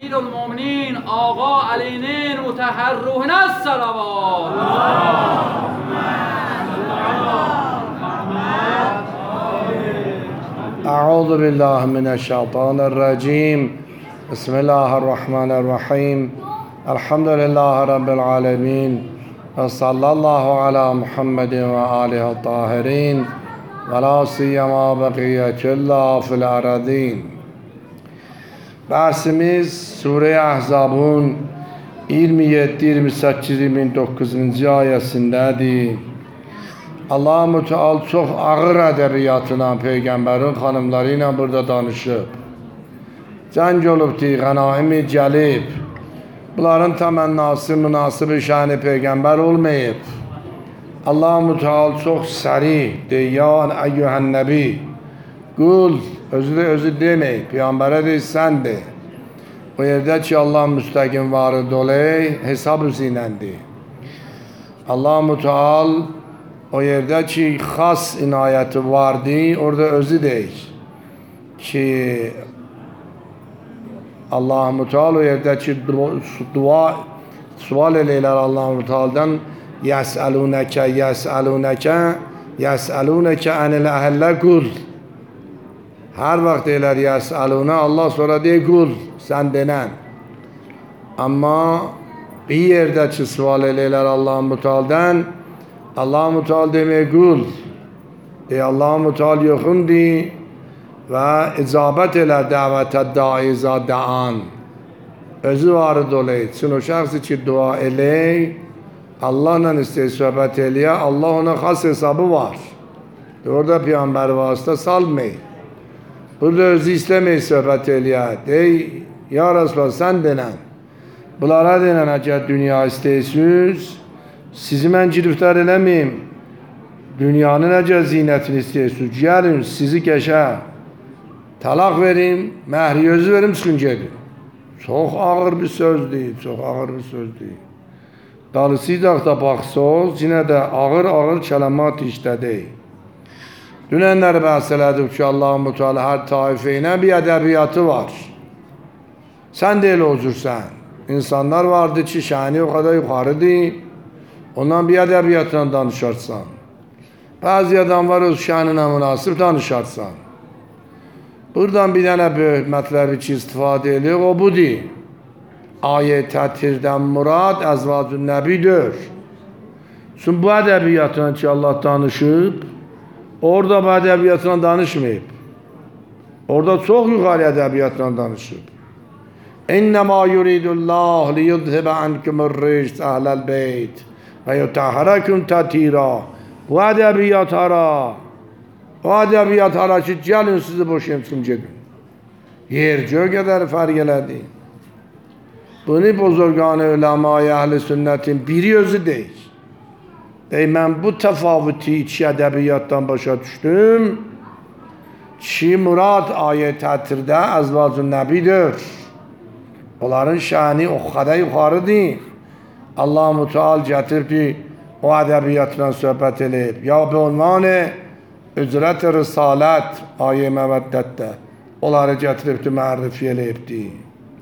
سيد المؤمنين آقا علينا متحرهنا الصلوات. أعوذ بالله من الشيطان الرجيم. بسم الله الرحمن الرحيم. الحمد لله رب العالمين، وصلى الله على محمد وآله الطاهرين، ولا سيما بقية الله في الأرضين. Bahsimiz Sure Ahzab'ın 27, 28, 29. ayəsindədir. Allah-u Teala çox ağır ədəbiyyatla Peyğəmbərin xanımları ilə burada danışıb. Cəng olubdur, qənaimi gəlib. Bunların təmənnası münasib şəni Peyğəmbər olmayıb. Allah-u Teala çox sərih deyir, ya əyyuhən nəbi, qul, özü deməyib, Peyğəmbərə deyir, sən de. O yerdə ki, Allah müstəqim varı dolayı, hesab üzrəndir. Allah-u Teala o yerdə ki, xas inayəti vardı, orada özü deyir ki, Allah-u Teala o yerdə ki, sual eləyirlər Allah-u Teala'dan, yəsəlunəkə ənil əhəllə qul. Hər vaxt deyirlər yəsəlunə, Allah sonra deyir qul, sən denən. Amma bir yerdə ki, sual eləyirlər Allah-u Teala'dan, Allah-u Teala demək qul. Allah-u Teala yoxundur və icabət elə dəvətə daizə dəan. Özü varı dolayı. Çün o şəxsi ki, dua elək, Allahla istəyir söhbət eləyə, Allah ona xas hesabı var. Orada Peyğəmbər vasitə salmayın. Burada özü istəməyin söhbət eləyə. Dey, ya Resulallah, sən denən. Bunlara denən, əgər dünya istəyirsiniz, sizi mən giriftar eləməyim. Dünyanın əgər zinətini istəyirsiniz, gəlin, sizi qəşə. Talaq verim, məhri özü verim, çıxın gedin. Çox ağır bir sözdür, çox ağır bir sözdür. Dalısıydaq da baxsız, yenə də ağır kələmat işlədik. Dünənləri bəhs elədik ki, Allah-u Teala hər taifə ilə bir ədəbiyyatı var. Sən də elə olursan. İnsanlar vardır ki, şəni o qədər yuxarıdır, ondan bir ədəbiyyatla danışarsan. Bəzi adam var, öz şəninə münasib danışarsan. Buradan bir dənə böyük mətləbi ki, istifadə edilir, o budur. Ayə tətirdən murad əzvacun nəbidir. Çünki bu ədəbiyyatla ki, Allah danışıb, orada bu ədəbiyyatla danışmayıb. Orada çox yuxarı ədəbiyyatla danışıb. İnnəmā yuridullah liyudhibə ankumur ricz əhləl beyt və yutəhərəküm tətira. Bu ədəbiyyat hara? O ədəbiyyat hara ki, gəlin sizi boşayım, çıxın gedin. Yer göy qədər fərq elədi. Bunu bozorganı uləma-i əhl-i sünnətin biri özü deyil. Mən bu təfavütü iki ədəbiyyatdan başa düşdüm ki, murad ayə tətirdə əzvacun nəbidir. Onların şəni o qədər yuxarıdır. Allah-u Teala gətirib ki, o ədəbiyyatla söhbət eləyib. Ya bir unvanı ücrət-i risalət ayə məvəddətdə onları gətiribdir, mərrifi eləyibdir.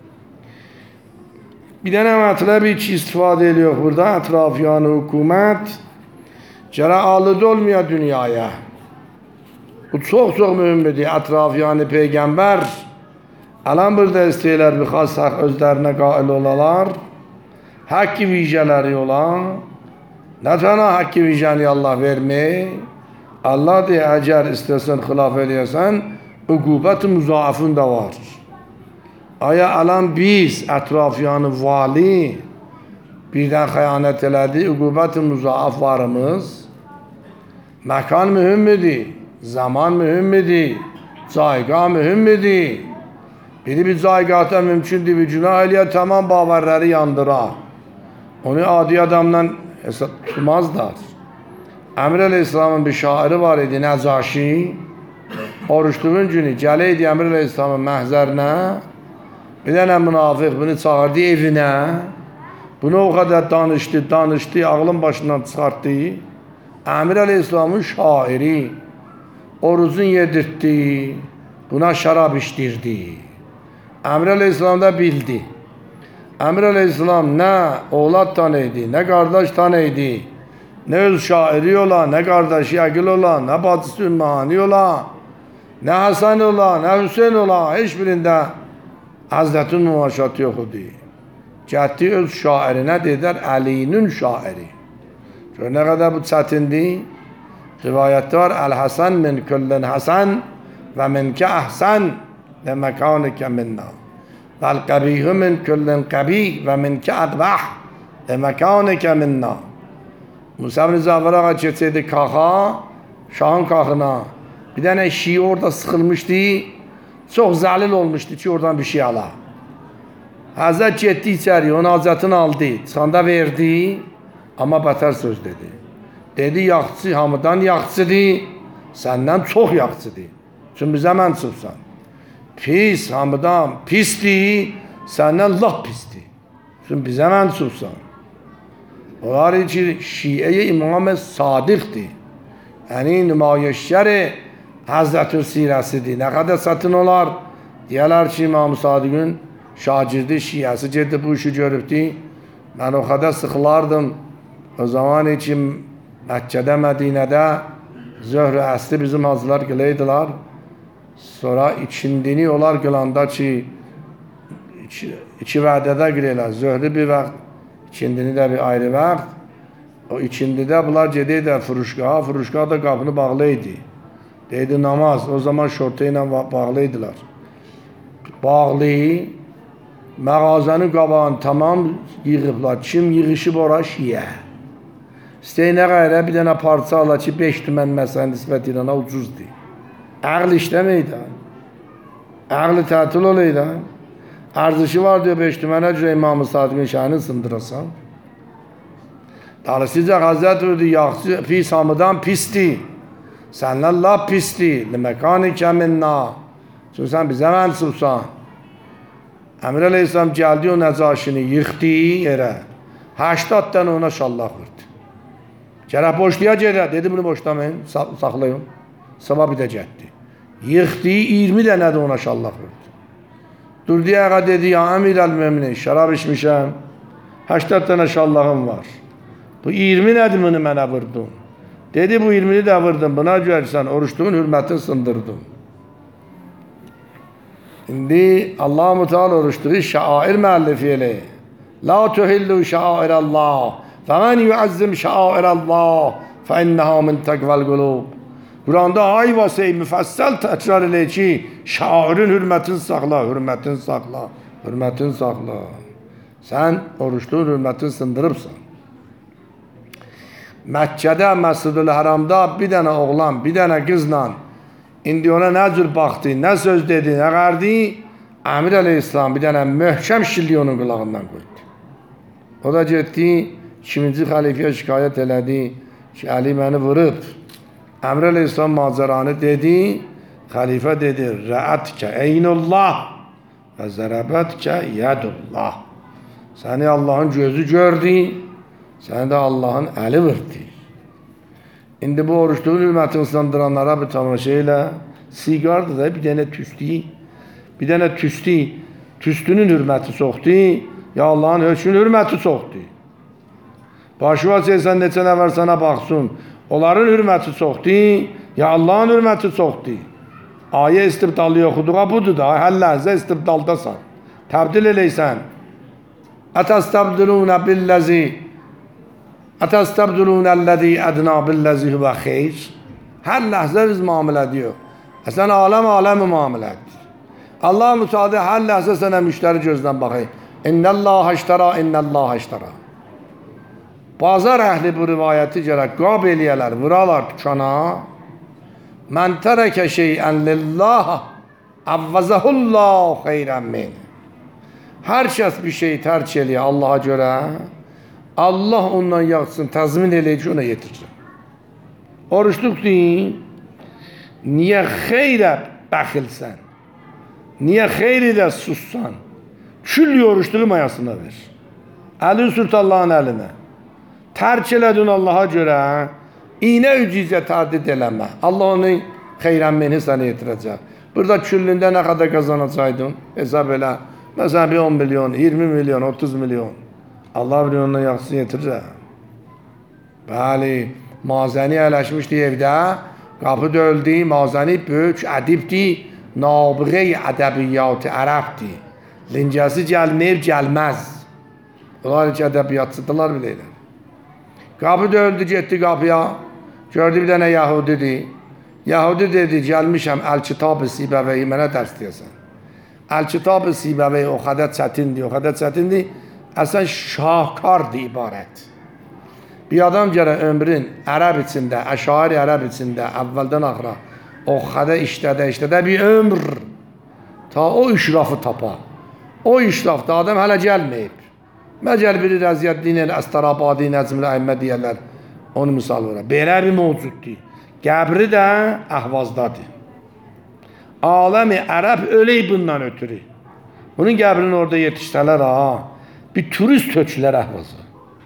Bir dənə mətləbi ki, istifadə ediyor burada, ətrafiyanı hükümət gərək alıd olmaya dünyaya. Bu çox mühümdür. Ətrafiyanı Peyğəmbər ələn burada istəyirlər bir xas haq özlərinə qail olalar, haqqi vicələri olan, nə tənə haqqi vicəni Allah vermək, Allah deyir, əgər istəsən xilaf eləyəsən, üqubət-i müzaafın da var. Aya ələn biz ətrafiyanı vali birdən xəyanət elədi, üqubət-i müzaaf varımız, məkan mühümmidir, zaman mühümmidir, caygah mühümmidir. Biri bir caygahda mümkündür, bir günah eləyə, tamam bağırları yandıra. Onu adi adamdan tutmazlar. Əmr Əleyhisselamın bir şairi var idi, Nəcaşi. Oruçluğun günü gələydi Əmr Əleyhisselamın məhzərinə. Bir dənə münafiq bunu çağırdı evinə. Bunu o qədər danışdı, ağlın başından çıxartdı. Əmr Əleyhisselamın şairi. Orucun yedirtdi, buna şarab içdirdi. Əmr Əleyhisselam da bildi. Emir Aleyhisselam ne oğlat tanıydı, ne kardeş tanıydı, ne öz şairi ola, ne kardeşi akıl ola, ne bacısı ümmani ola, ne Hasan ola, ne Hüseyin ola, hiçbirinde Hazretin müvaşatı yok idi. Cəhdi öz şairinə dedər, Əlinin şairi. Gör nə qədər bu çətindir. Rivayətdə var, Əl-Həsən min küllin Həsən və minkə əhsən və məkanikə minna. Vəl-qəbihü min küllin qəbih və minkə ədbəh və məkanikə minna. Musa ibn Cəfər ağa keçirdi kaxa, şahın kaxına. Bir dənə şii orada sıxılmışdı. Çox zəlil olmuşdu ki, oradan bir şey ala. Hazret getdi içəri, onun hacətini aldı, çıxanda verdi, amma bətər söz dedi. Dedi, yaxçı hamıdan yaxçıdır, səndən çox yaxçıdır. Çünki bizə mən çıxsan. Pis hamıdan pisdir, səndən lap pisdir. Çünki bizə mən çıxsan. Onlar ki, Şiə-i İmam-ı Sadiqdir. Yəni, nümayişgəri Hazreti Sirəsidir. Nə qədər satın olar? Deyərlər ki, İmam-ı Sadiqin şagirdi, şiəsi gedib bu işi görübdü. Mən o qədər sıxılardım. O zaman ki, Məkkədə, Mədinədə zöhr-ü əsli bizim hacılar qılıydılar. Sonra ikindini onlar qılanda ki, iki vədədə qılıyırlar. Zöhrü bir vaxt, ikindini də bir ayrı vaxt. O ikindidə bunlar gediydi furuşqaha. Furuşqaha da qapını bağlıydı. Deydi namaz. O zaman şortu ilə bağlıydılar. Bağlı, mağazanın qabağını tamam yığıblar. Kim yığışıb ora? Şiə. İstəyinə qayrə bir dənə parça ala ki, 5 tümən məsələn nisbət ilə ucuzdur. Əql işləməydi. Əqli tətil olaydı. Arzışı var diyor 5 tümənə görə İmam-ı Sadiqin şəhini sındırasan. Dalısıca Hazret ördü, yaxçı pis hamıdan pisdir. Səndən lap pisdir. Ləməkanikə minna. Çünki sən bizə mənsubsan. Əmir Aleyhisselam gəldi o nəcaşini yıxdı yerə. 80 dənə ona şallaq vurdu. Gərək boşluya gedə. Dedi bunu boşlamayın, saxlayın. Sabah bitəcəkdi. Yıxdı 20 dənə də ona şallaq vurdu. Durdu ayağa dedi, ya Əmir əl-Müminin, şərab içmişəm. 80 dənə şallağım var. Bu 20 nədir bunu mənə vurdun? Dedi bu 20'ni də vurdum. Buna görə sən oruçluğun hürmətini sındırdın. İndi Allah-u Teala oruçluğu şair müəllifi elə. La tuhillu şairallah. Və mən yuəzzim şairallah. Fə innəha min təqvəl qulub. Quranda ay vasey müfəssəl təkrar elə ki, şairin hürmətini saxla, hürmətini saxla, hürmətini saxla. Sən oruçluğun hürmətini sındırıbsan. Məkkədə, Məscid-ül Həramda bir dənə oğlan, bir dənə qızla indi ona nə cür baxdı, nə söz dedi, nə qardı? Əmir Aleyhisselam bir dənə möhkəm şilli onun qulağından qoydu. O da getdi, 2-ci xəlifəyə şikayət elədi ki, Əli məni vurub. Əmir Aleyhisselam macəranı dedi, xəlifə dedi, rəətkə eynullah və zərəbətkə yədullah. Səni Allahın gözü gördü, səni də Allahın əli vurdu. İndi bu oruçluğun hürmətini sındıranlara bir tamaşa ilə sigardır da bir dənə tüstü, bir dənə tüstü, tüstünün hürməti çoxdur, ya Allahın hökmünün hürməti çoxdur. Başı var sən neçə nəfər sənə baxsın, onların hürməti çoxdur, ya Allahın hürməti çoxdur. Ayə istibdalı yoxuduğa budur da, hər ləhzə istibdaldasan, təbdil eləysən. Ətəstəbdilunə billəzi Ətəstəbdilunəl-ləzi ədnə billəzi hüvə xeyr. Hər ləhzə biz müamilə diyor. Sən aləm müamilədir. Allah müsaade hər ləhzə sənə müştəri gözdən baxır. İnnəllâh əştərə, innəllâh əştərə. Bazar əhli bu rivayəti gərək qab eləyələr, vuralar tükana. Mən tərəkə şeyən lillah, əvvəzəhullah xeyrən min. Hər kəs bir şey tərk eləyə Allaha görə, Allah ondan yaxsın, təzmin eləyici ona yetirir. Oruçluq deyin, niyə xeyrə bəxilsən? Niyə xeyri də sussan? Külli oruçluğu mayasına ver. Əlin sürt Allahın əlinə. Tərk elədin Allaha görə, iynə ücizə tərdid eləmə. Allah onun xeyrənmini sənə yetirəcək. Burada küllündə nə qədər qazanacaqdın? Hesab elə. Mesela bir 10 milyon, 20 milyon, 30 milyon. Allah bilir ondan yaxşısını yetirir. Bəli, Mazəni əyləşmişdi evdə, qapı döldü, Mazəni böyük ədibdi, nabığı ədəbiyyat ərəbdi. Lincəsi gəlməyib gəlməz. Onlar hiç ədəbiyyatçıdılar bilirlər. Qapı döldü, getdi qapıya, gördü bir dənə Yahudidir. Yahudi dedi, gəlmişəm Əl-Kitab-ı Sibəvəyi mənə dərs deyəsən. Əl-Kitab-ı Sibəvəyi o qədər çətindir, əslən şahkardır ibarət. Bir adam gərək ömrün ərəb içində, əşairi ərəb içində, əvvəldən axıra, o qədər işlədə bir ömr, ta o işrafı tapa. O işrafda adam hələ gəlməyib. Məcəl biri Rəziyyəddin Əstərabadi Nəcmül Əmmə deyərlər, onu misal verər. Belə bir mövcuddur. Qəbri də Əhvazdadır. Aləmi ərəb ölək bundan ötürü. Bunun qəbrini orada yetişsələr, bir turist tökülər Əhvazı.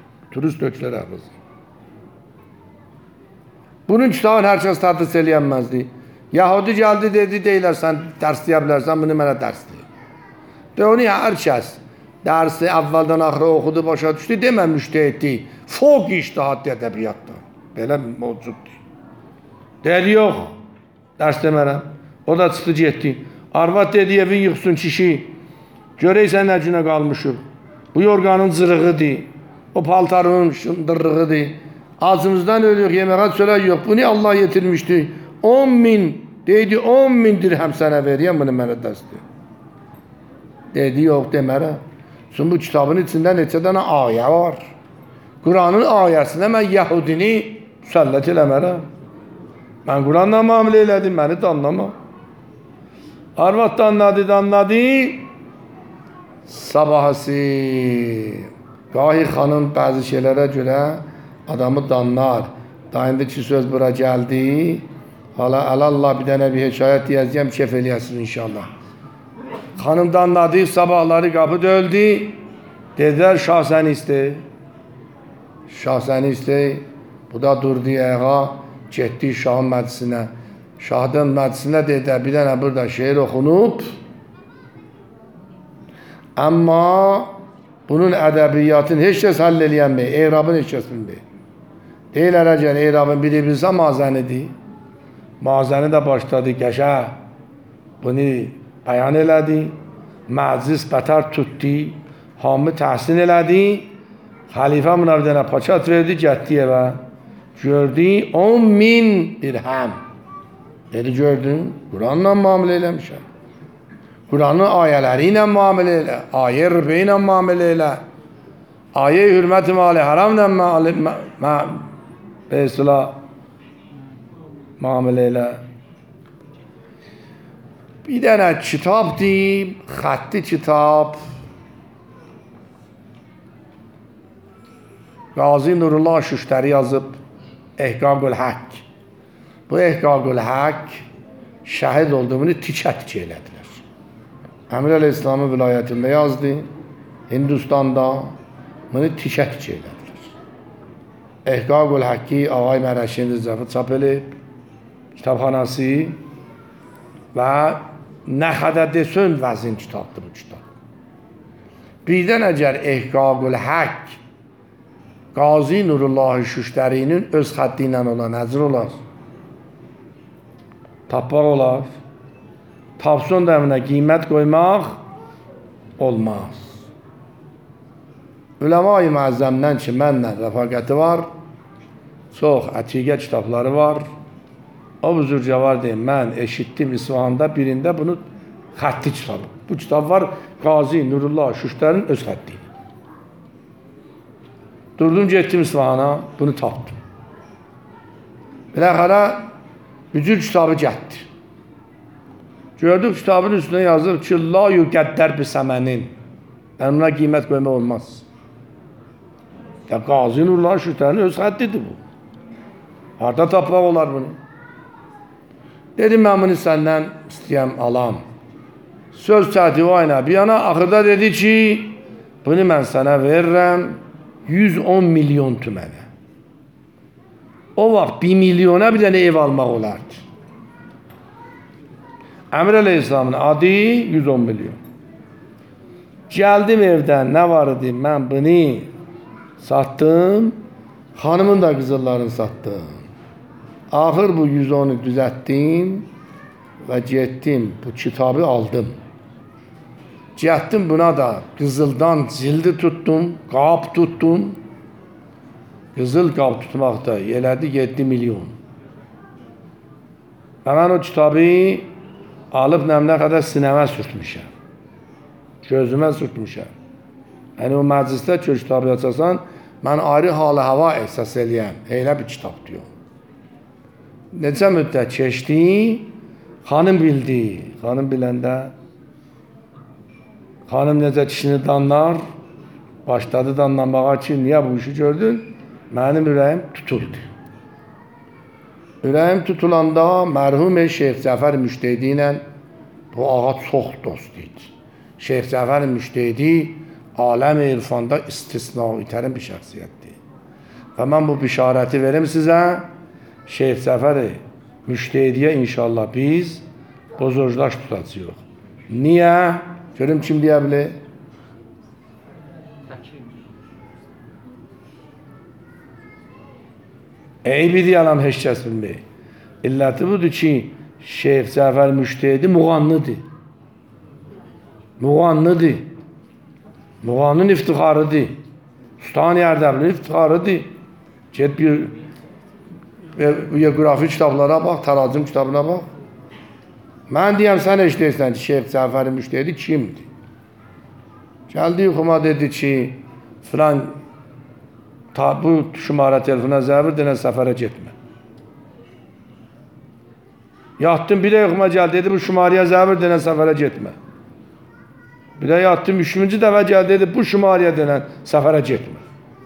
Bunun kitabını hər kəs tədris eləyənməzdi. Yahudi gəldi, dedi, deyilər, sən dərs deyə bilərsən, bunu mənə dərs deyir. De onu hər kəs dərsi əvvəldən axıra oxudu, başa düşdü, demə müştəhiddi, foq iştihad ədəbiyyatda. Belə mövcuddur. Dedi, yox, dərs demərəm. O da çıxdı, getdi. Arvad dedi, evin yıxsın kişi, görəysən nə günə qalmışıq. Bu yorganın cırığıdır, o paltarın şındırığıdır. Ağzımızdan ölüyoruz, yemeğe çörək yox. Bunu Allah yetirmişdi. 10.000, deydi 10.000 dirhem sənə veriyəm, bunu mənə dərs deyir. Dedi, yox demərəm. Çünki bu kitabın içində neçə dənə ayə var. Quranın ayəsinə mən Yahudini müsəllət eləmərəm. Mən Quranla müamilə elədim, məni də anlama. Arvad da anladı. Sabahısı. Gahi xanım bəzi şeylərə görə adamı danlar. Daha indi ki söz bura gəldi. Hala Allah bir dənə bir hekayət deyəcəyəm, kef eləyəsiniz inşallah. Xanım danladı, sabahları qapı döldü. Dedilər, şah səni istəyir. Şah səni istəyir. Bu da durdu ayağa, getdi şahın məclisinə. Şahın məclisinə dedilər, bir dənə burada şeir oxunub. Amma bunun ədəbiyyatını heç kəs həll eləyənməyir, eyrabını heç kəs bilməyir. Deyirlər, əgər eyrabın biri bilsə mazənidir. Mazəni də başladı qəşə. Bunu bəyan elədi. Məclis bətər tutdu. Hamı təhsin elədi. Xəlifə buna bir dənə paçat verdi, getdi evə. Gördü 10.000 dirhem. Dedi, gördün, Quranla müamilə eləmişəm. Quranın ayələri ilə müamilə elə, ayə rübə ilə müamilə elə, ayə hürmət-i mali haramla müamilə elə. Bir dənə kitab deyim, xətti kitab. Qazi Nurullah Şüştəri yazıb, Ehqaqul Haqq. Bu Ehqaqul Haqq şəhid olduğunu tikə-tikə elədilər. Əmir Əl-İslamı vilayətində yazdı, Hindistanda bunu tikə-tikə elədilər. Ehqaqul Haqqi Ağay Mərəşin Rızəfi çap edib, kitabxanası və nə qədər desən vəzin kitabdır bu kitab. Birdən əgər Ehqaqul Haqq Qazi Nurullah Şüştərinin öz xətti ilə olan həzr olar, tapmaq olar, tapson da əminə qiymət qoymaq olmaz. Üləma-i Məəzzəmdən ki, mənlə rəfaqəti var, çox əqiqə kitabları var. O buzurcavar deyim, mən eşitdim İsfahanda birində bunu xətti kitabı. Bu kitab var Qazi Nurullah Şüştərin öz xətti. Durdum, getdim İsfahana, bunu tapdım. Biləxərə bücür kitabı getdi. Gördük kitabın üstüne yazır ki, la yüqəddər bi səmənin. Yəni buna qiymət qoymaq olmaz. Ya Qazi Nurullah Şüştərinin öz xəttidir bu. Harada tapmaq olar bunu? Dedim, mən bunu səndən istəyəm, alam. Söz çətiva ilə bir yana, axırda dedi ki, bunu mən sənə verirəm 110 milyon tümənə. O vaxt 1 milyona bir dənə ev almaq olardı. Əmir Əleyhisselamın adı 110 milyon. Geldim evden, ne var idi? Ben bunu sattım. Hanımın da kızıllarını sattım. Ahır bu 110'u düzelttim ve gittim bu kitabı aldım. Gittim buna da kızıldan cildi tuttum, kap tuttum. Kızıl kap tutmakta elədi 7 milyon. Ve ben o kitabı alıp ne kadar sineme sürtmüşüm. Gözüme sürtmüşüm. Yani o mecliste ki kitabı açarsan ben ayrı halı hava esas eləyəm. Elə bir kitab diyor. Necə müddət keçdi, hanım bildi. Hanım biləndə, hanım necə kişini danlar, başladı danlamağa ki, niye bu işi gördün? Benim ürəyim tutuldu. Ürəyim tutulanda mərhum Şeyx Cəfər Müştehidi ilə bu ağa çox dost idi. Şeyx Cəfər Müştehidi aləm-i irfanda istisna-i bir şəxsiyyətdir. Və mən bu bişarəti verim sizə, Şeyx Cəfər Müştehidiyə inşallah biz bozorclaş tutacağıq. Niyə? Görüm kim deyə bilir? Eybi deyələm heç kəs bilmir. İlləti budur ki, Şeyx Cəfər Müştehidi muğanlıdır. Muğanlıdır. Muğanın iftixarıdır. Sultan Ərdəbilin iftixarıdır. Get bir biografi kitablara bax, Təracim kitabına bax. Mən deyəm, sən eşitirsən ki, Şeyx Cəfər Müştehidi kimdir? Gəldi yuxuma dedi ki, filan bu şumara telefona zəvir denən səfərə getmə. Yatdım, bir də yuxuma gəldi, dedi bu şumaraya zəvir denən səfərə getmə. Bir də yatdım, 3-cü dəfə gəldi, dedi bu şumaraya denən səfərə getmə.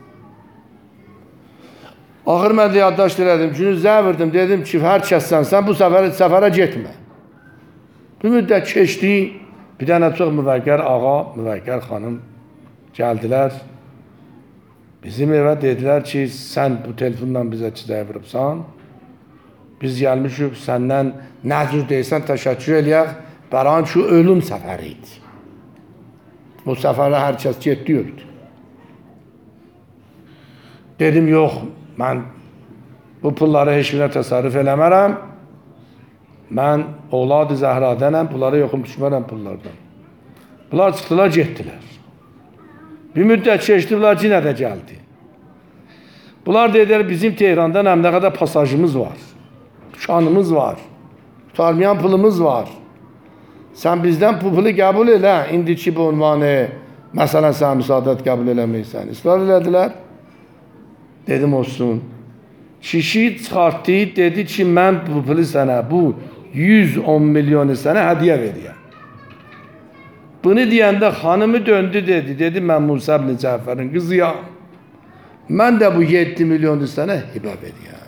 Axır mən də yaddaş elədim, günü zəvirdim, dedim ki, hər kəssən, sən bu səfərə getmə. Bir müddət keçdi, bir dənə çox müvəqqər ağa, müvəqqər xanım gəldilər. Bizim evə dedilər ki, sən bu telefondan bizə çizəyə vurubsan, biz gəlmişik, səndən nə cür deysən, təşəkkür eləyək, bəran ki, ölüm səfəri idi. Bu səfərə hər kəs getdi, öldü. Dedim, yox, mən bu pulları heç birə təsarruf eləmərəm, mən oğladı Zəhradənəm, bunlara yoxum düşmərəm pullardan. Bunlar çıxdılar, getdilər. Bir müddət keçdilər, yenə də gəldi. Bunlar dedilər, bizim Tehran'dan həm nə qədər pasajımız var, şanımız var, tutarmayan pulumuz var. Sən bizdən bu pulu qəbul elə, indiki bu unvanı, məsələn, sən müsaadət qəbul eləməysən. İsrar elədilər. Dedim, olsun. Kişi çıxartdı, dedi ki, mən bu pulu sənə, bu 110 milyonu sənə hədiyə veriyəm. Bunu deyəndə xanımı döndü dedi. Dedi, mən Musa ibn Cəfərin qızıyam. Mən də bu 7 milyonu sənə hibə veriyəm.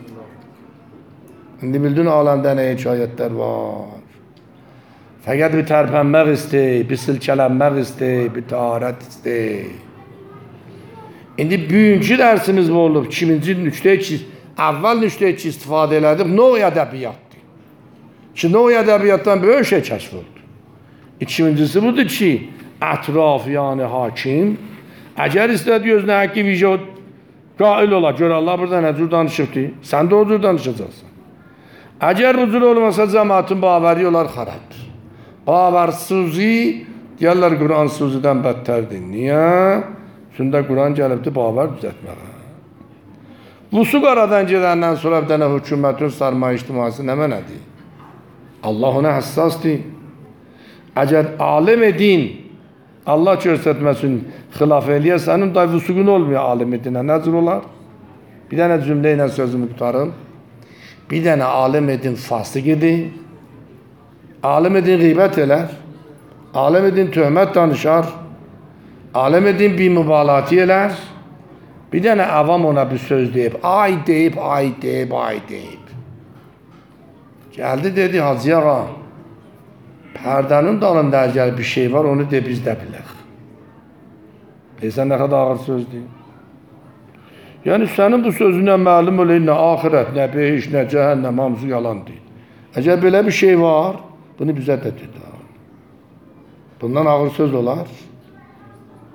İndi bildin aləmdə nə hekayətlər var. Fəqət bir tərpənmək istəyir, bir silkələnmək istəyir, bir taharət istəyir. İndi bugünkü dərsimiz bu olub. Kiminci nüqtə 2, əvvəl nüqtə 2 istifadə elədik. Növ ədəbiyyatdır. Ki, növ ədəbiyyatdan böyük şey kəşf oldu. İkincisi budur ki, ətraf yani hakim, əgər istədi özünə həqqi vicə qail ola, gör Allah burada nə cür danışıbdır, sən də o cür danışacaqsan. Əgər bu cür olmasa cəmaatın bağvəri olar xarab. Bağvərsuzi, deyərlər Quran sözüdən bədtərdir. Niyə? Çünki Quran gəlibdir bağvər düzətməyə. Bu su qaradan gedəndən sonra bir dənə hökumətin sarma ictiması nə mənədir? Allah ona həssasdır. Əgər alim edin, Allah göstərməsin, xilaf eləyə, sənin da vüsuqun olmuyor alim edinə. Necə olar? Bir dənə cümlə ilə sözümü tutarım. Bir dənə alim edin fasıq edin, alim edin qeybət elər, alim edin töhmət danışar, alim edin bir mübalati elər, bir dənə avam ona bir söz deyib, ay deyib, ay deyib, ay deyib. Gəldi dedi, Hacı ağa, pərdənin dalında əgər bir şey var, onu de biz də bilək. Deysən, nə qədər ağır sözdür. Yəni, sənin bu sözünə məlum olayın, nə axirət, nə behiş, nə cəhənnəm, hamısı yalandır. Əgər belə bir şey var, bunu bizə də dedi. Bundan ağır söz olar.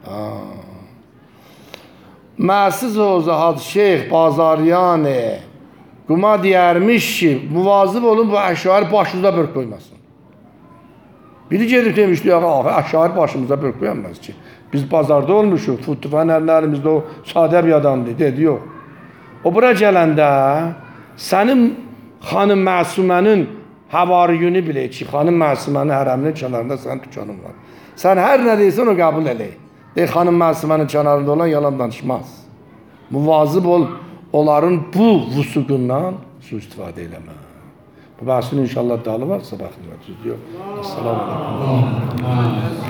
Məhsiz Ozahat Şeyx Bazaryanı Quma deyərmiş ki, muvazib olun bu əşyair başınıza börk koymasın. Biri gedib demişdi, əşyair başımıza börk koyamaz ki. Biz bazarda olmuşuq, futufan əllərimizdə o sadə bir adamdır, dedi, yox. O bura gələndə sənin xanım Məsumənin havariyini bilək ki, xanım Məsumənin hərəminin kənarında sənin dükkanın var. Sən hər nə deyirsən o qəbul elək. Deyək, xanım Məsumənin kənarında olan yalan danışmaz. Muvazib ol, onların bu vusuqundan su-istifadə eləmə. Bu bəhsin inşallah dalı varsa, baxın, yox. Assalamu aleykum.